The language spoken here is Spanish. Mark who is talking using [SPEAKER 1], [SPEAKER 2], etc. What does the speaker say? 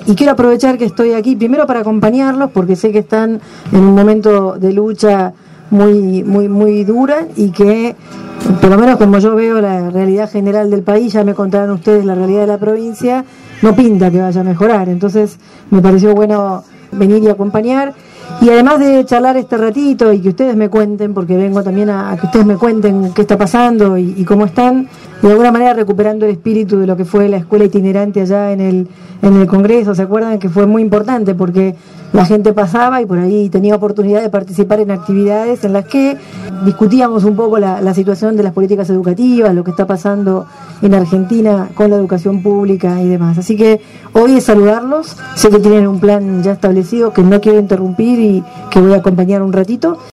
[SPEAKER 1] Y quiero aprovechar que estoy aquí, primero para acompañarlos, porque sé que están en un momento de lucha muy dura y que, por lo menos como yo veo la realidad general del país, ya me contaron ustedes la realidad de la provincia, no pinta que vaya a mejorar. Entonces me pareció bueno venir y acompañar. Y además de charlar este ratito y que ustedes me cuenten, porque vengo también a que ustedes me cuenten qué está pasando y cómo están, de alguna manera recuperando el espíritu de lo que fue la escuela itinerante allá en el Congreso. ¿Se acuerdan que fue muy importante? Porque la gente pasaba y por ahí tenía oportunidad de participar en actividades en las que discutíamos un poco la situación de las políticas educativas, lo que está pasando en Argentina con la educación pública y demás. Así que hoy es saludarlos, sé que tienen un plan ya establecido que no quiero interrumpir y que voy a acompañar un ratito.